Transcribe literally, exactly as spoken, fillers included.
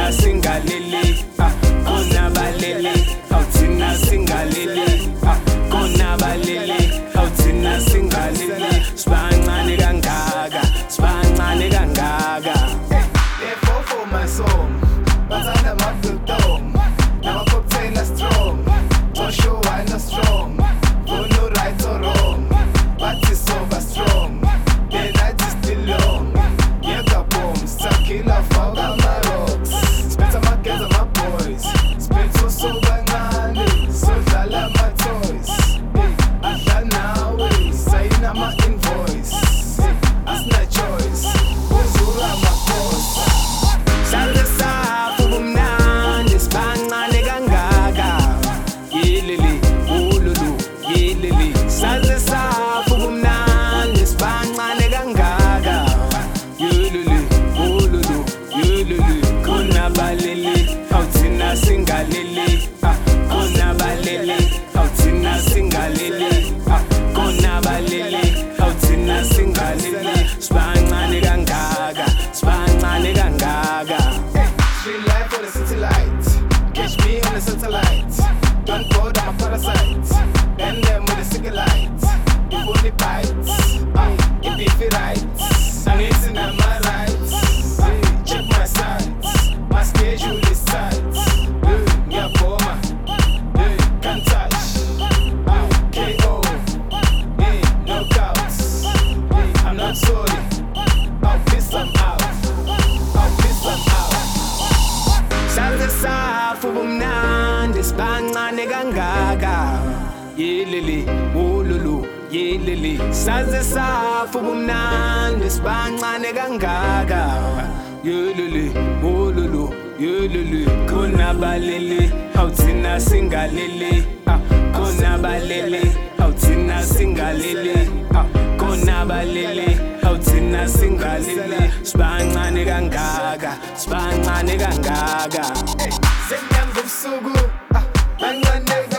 awuthina singalili ah khona balili awuthina singalili ah khona balili awuthina singalili sibancane kangaka sibancane kangaka they fall for my song bathanda amadodong nama-cocktail strong tosho wine are strong don't know right or wrong but it's over strong the night is still long yeka bombs sakila faka ama-rocks spit ama-girls ama-boys spit so so kancane sodlala ama-toys adla nawe sayina ama-invoice asina choice uzura ama-course Saze safu bumnandi sibancane kangaka yelele ululu yelele saze safu bumnandi sibancane kangaka yelele ululu yelele khona balele awuthina singalele ah khona balele awuthina singalele ah khona balele awuthina singalele sibancane kangaka sibancane kangaka Street life on the city lights. Catch me on the satellite. Don't go down my parasite. Bend them with a single light. You only bites. Uh, it be fit right. I'm eating on my rights. Hey, check my sights. My schedule is tight. Hey, yeah, boma. Hey, can't touch. Uh, K O. Hey, knockouts. Hey, I'm not sorry. I'll piss them out. I'll piss them out. Saze safu bumnandi sibancane kangaka yelele ululu yelele saze safu bumnandi sibancane kangaka yelele ululu yelele khona balele awuthina singalele ah khona balele awuthina singalele ah khona balele awuthina singalele sibancane kangaka sibancane kangaka Senyanga ubusuku, ah, bancane